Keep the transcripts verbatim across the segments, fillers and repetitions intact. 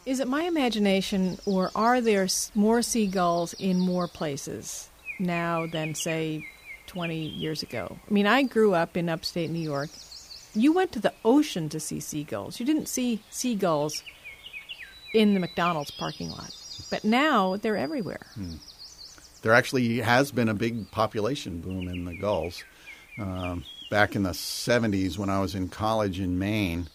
Is it my imagination, or are there s- more seagulls in more places now than, say, twenty years ago? I mean, I grew up in upstate New York. You went to the ocean to see seagulls. You didn't see seagulls in the McDonald's parking lot. But now they're everywhere. Hmm. There actually has been a big population boom in the gulls. Um, back in the seventies when I was in college in Maine,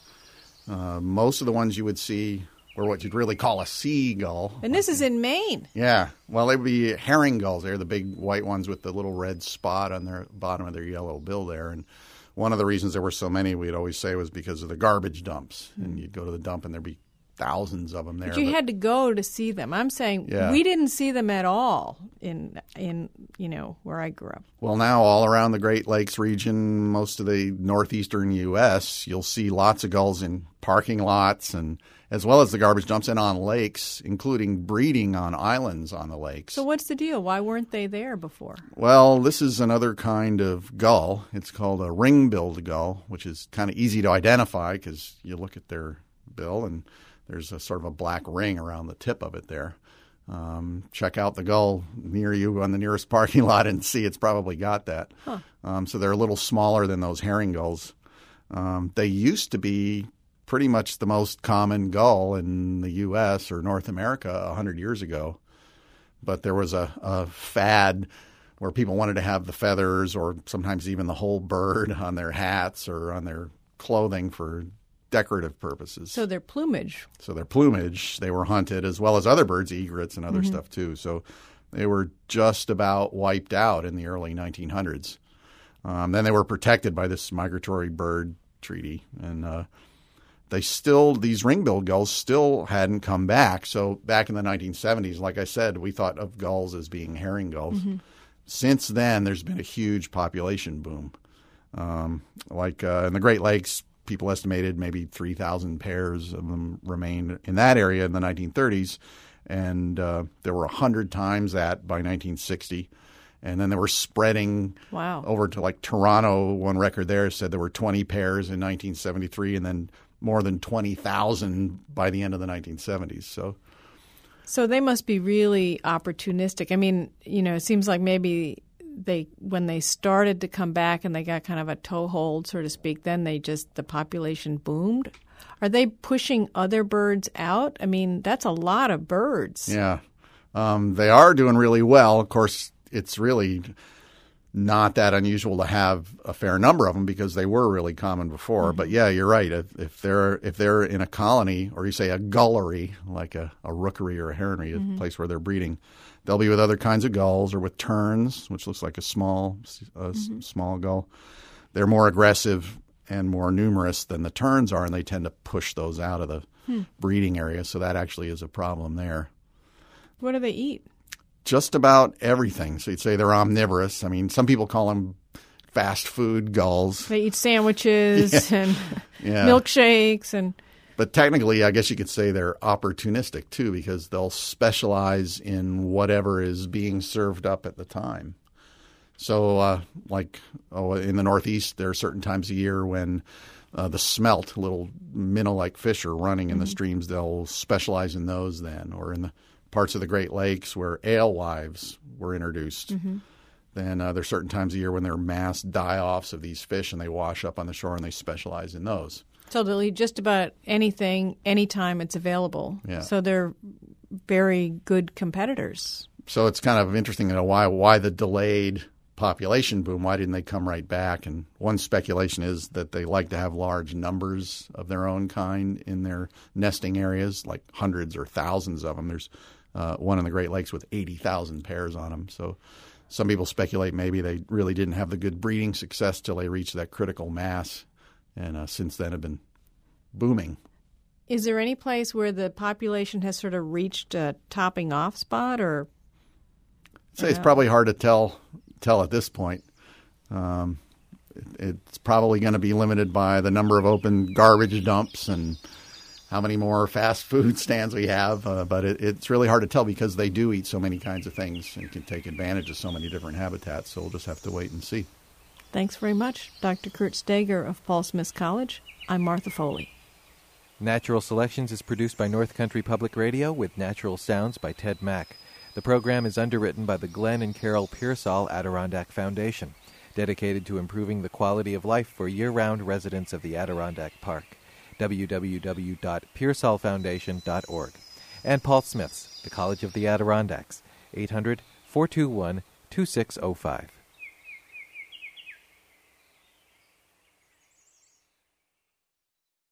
uh, most of the ones you would see were what you'd really call a seagull. And this is in Maine. Yeah. Well, they would be herring gulls. They're the big white ones with the little red spot on their bottom of their yellow bill there. And one of the reasons there were so many, we'd always say, was because of the garbage dumps. Mm. And you'd go to the dump and there'd be thousands of them there. But you but, had to go to see them. I'm saying yeah. we didn't see them at all in, in you know, where I grew up. Well, now all around the Great Lakes region, most of the northeastern U S, you'll see lots of gulls in parking lots and as well as the garbage dumps and on lakes, including breeding on islands on the lakes. So what's the deal? Why weren't they there before? Well, this is another kind of gull. It's called a ring-billed gull, which is kind of easy to identify because you look at their bill and there's a sort of a black ring around the tip of it there. Um, check out the gull near you on the nearest parking lot and see it's probably got that. Huh. Um, so they're a little smaller than those herring gulls. Um, they used to be pretty much the most common gull in the U S or North America one hundred years ago. But there was a, a fad where people wanted to have the feathers or sometimes even the whole bird on their hats or on their clothing for decorative purposes. So their plumage. So their plumage, they were hunted as well as other birds, egrets and other mm-hmm. stuff too. So they were just about wiped out in the early nineteen hundreds. Um, then they were protected by this migratory bird treaty. And uh, they still, these ring-billed gulls still hadn't come back. So back in the nineteen seventies, like I said, we thought of gulls as being herring gulls. Mm-hmm. Since then, there's been a huge population boom. Um, like uh, in the Great Lakes, people estimated maybe three thousand pairs of them remained in that area in the nineteen thirties. And uh, there were one hundred times that by nineteen sixty. And then they were spreading wow. over to like Toronto. One record there said there were twenty pairs in nineteen seventy-three and then more than twenty thousand by the end of the nineteen seventies. So so they must be really opportunistic. I mean, you know, it seems like maybe they when they started to come back and they got kind of a toehold, so to speak, then they just the population boomed. Are they pushing other birds out? I mean, that's a lot of birds. Yeah. Um, they are doing really well. Of course, it's really not that unusual to have a fair number of them because they were really common before. Mm-hmm. But yeah, you're right. If, if they're if they're in a colony or you say a gullery, like a, a rookery or a heronry, mm-hmm. a place where they're breeding, they'll be with other kinds of gulls or with terns, which looks like a small a mm-hmm. small gull. They're more aggressive and more numerous than the terns are, and they tend to push those out of the hmm. breeding area. So that actually is a problem there. What do they eat? Just about everything. So you'd say they're omnivorous. I mean, some people call them fast food gulls. They eat sandwiches yeah. and yeah. milkshakes. and. But technically, I guess you could say they're opportunistic too because they'll specialize in whatever is being served up at the time. So uh, like oh, in the Northeast, there are certain times a year when uh, the smelt, little minnow-like fish are running in mm-hmm. the streams. They'll specialize in those then. Or in the parts of the Great Lakes where alewives were introduced. Mm-hmm. Then uh, there's certain times a year when there are mass die-offs of these fish and they wash up on the shore and they specialize in those. So they'll eat just about anything, anytime it's available. Yeah. So they're very good competitors. So it's kind of interesting to know why why the delayed population boom. Why didn't they come right back? And one speculation is that they like to have large numbers of their own kind in their nesting areas, like hundreds or thousands of them. There's uh, one in the Great Lakes with eighty thousand pairs on them. So some people speculate maybe they really didn't have the good breeding success till they reached that critical mass, and uh, since then have been booming. Is there any place where the population has sort of reached a topping off spot, or? I'd say it's probably hard to tell tell at this point. Um, it, it's probably going to be limited by the number of open garbage dumps and how many more fast food stands we have. Uh, but it, it's really hard to tell because they do eat so many kinds of things and can take advantage of so many different habitats. So we'll just have to wait and see. Thanks very much, Doctor Kurt Steger of Paul Smith College. I'm Martha Foley. Natural Selections is produced by North Country Public Radio with natural sounds by Ted Mack. The program is underwritten by the Glenn and Carol Pearsall Adirondack Foundation, dedicated to improving the quality of life for year-round residents of the Adirondack Park. w w w dot pearsall foundation dot org. And Paul Smith's, the College of the Adirondacks, eight hundred, four two one, two six zero five.